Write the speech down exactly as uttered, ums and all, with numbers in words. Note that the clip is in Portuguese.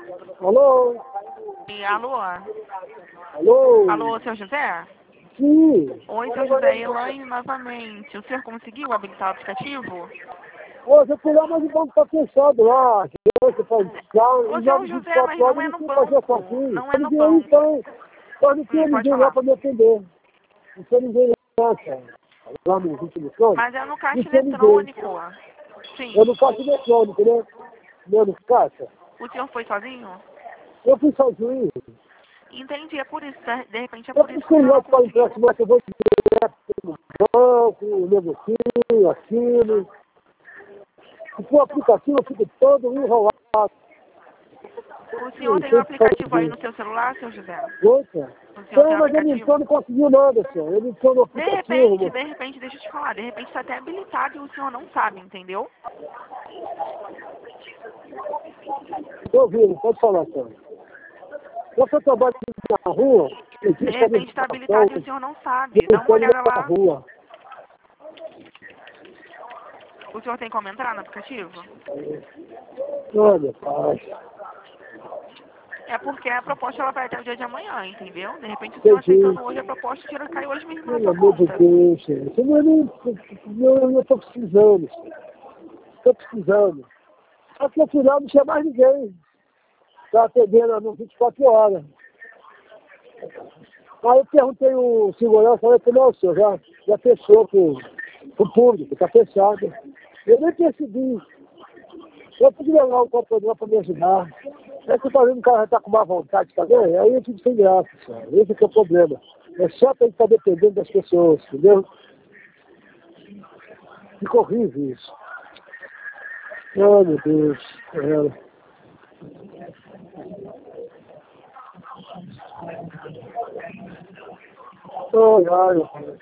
Alô? E, alô? Alô? Alô, seu José? Sim. Oi, seu José, Elaine novamente. O senhor conseguiu habilitar o aplicativo? Hoje eu fui lá, mas o banco tá fechado lá. Você faz carro, Ô, e seu nove vinte e José, quatro mas não horas é eu não no sei fazer banco. sozinho. Não é Eu no liguei aí, banco. então, mas não tinha Hum, pode ninguém lá falar. pra me atender. Não tinha ninguém lá, cara. Lá no vinte eletrônico. Mas é no Não caixa tinha ninguém. eletrônico. Eu Sim. no caixa eletrônico, né? Não, no caixa. O senhor foi sozinho? Eu fui sozinho. Entendi, é por isso. De de repente é Eu por isso que o fui senhor lá não para conseguiu. empréstimo, mas eu vou direto no banco, negocio, assino. E o aplicativo eu fico todo enrolado. O senhor Não tem o sei o que aplicativo aí fazer. no seu celular, seu José? Ouça. O senhor tem Então, o mas ele aplicativo? entrou, não conseguiu nada, senhor. Ele entrou no De aplicativo, repente, moço. de repente, deixa eu te falar, de repente está até habilitado e o senhor não sabe, entendeu? Tô ouvindo, pode falar, senhor. Você trabalha na rua, De existe a repente está licitação, habilitado e o senhor não sabe. Dá uma estando olhada na lá. rua. O senhor tem como entrar no aplicativo? Olha, pai. É porque a proposta ela vai até o dia de amanhã, entendeu? De repente o senhor Entendi. aceitando hoje a proposta tira cai hoje mesmo na Pelo sua amor de conta. Deus, gente. Eu não, não, eu não tô precisando, senhor. Tô precisando. Só que afinal não tinha mais ninguém. Tá atendendo às vinte e quatro horas. Aí eu perguntei o segurança, ele falou, não, senhor, já, já fechou pro, pro público, tá fechado. Eu nem percebi. Eu podia levar um computador para me ajudar. É que eu tô vendo que o cara já tá com má vontade também, aí eu fico sem graça, senhor. Esse que é o problema. É só pra gente estar dependendo das pessoas, entendeu? Fica horrível isso. Ai, meu Deus. É. Ai, ai.